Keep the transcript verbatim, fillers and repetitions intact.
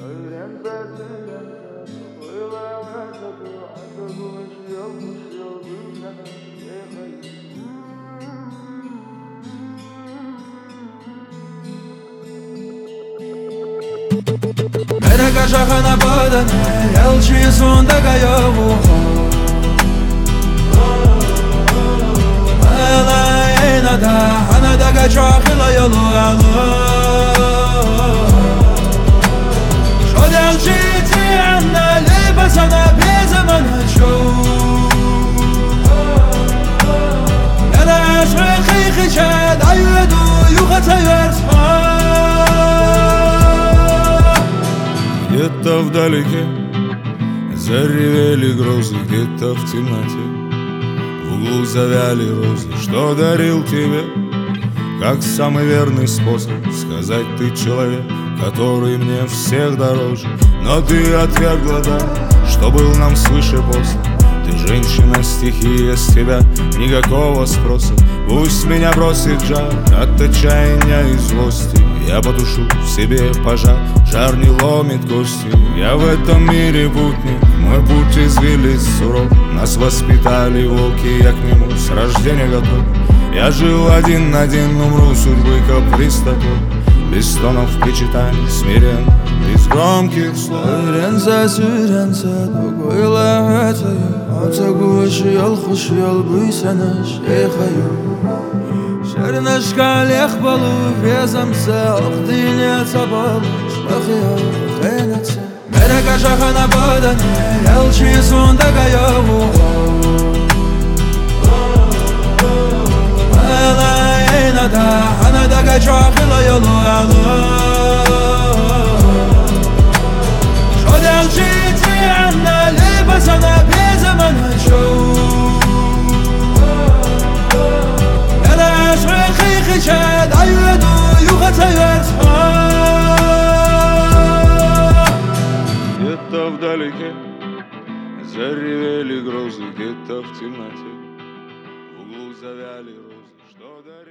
Берега жахана подане, елчи сонда гайову Алайнада, анадага чахила йолу алу Шод елчи тианна, либасана безамана чоу Яда швехи хича, даюеду юхата юэрсха Где-то вдалеке заревели грозы, где-то в темноте в углу завяли розы. Что дарил тебе, как самый верный способ сказать: ты человек, который мне всех дороже. Но ты отвергла дар, что был нам свыше после. Ты женщина, стихия, с тебя никакого спроса. Пусть меня бросит жар от отчаяния и злости, я потушу в себе пожар, жар не ломит кости. Я в этом мире путник, мой путь извилист суров. Нас воспитали волки, я к нему с рождения готов. Я жил один на один, умру судьбы каприз такой. Без стонов причитаний, смирен, без громких слов. Сүйренсе, сүйренсе, догойла өтөйө Отсагуши ал хуши ал буйсана шейхаю Шернашка лех балу везамса, охдине цабал Шмахия хенатса Берега жахана подане, елчи сонда гайову Алайнада, анадага чахила йолу алу Шод елчи тианна, либасана безамана чоу Яда швехи хича, даюеду юхата юэрсха Где-то вдалеке заревели грозы, где-то в темноте в углу завяли розы. Что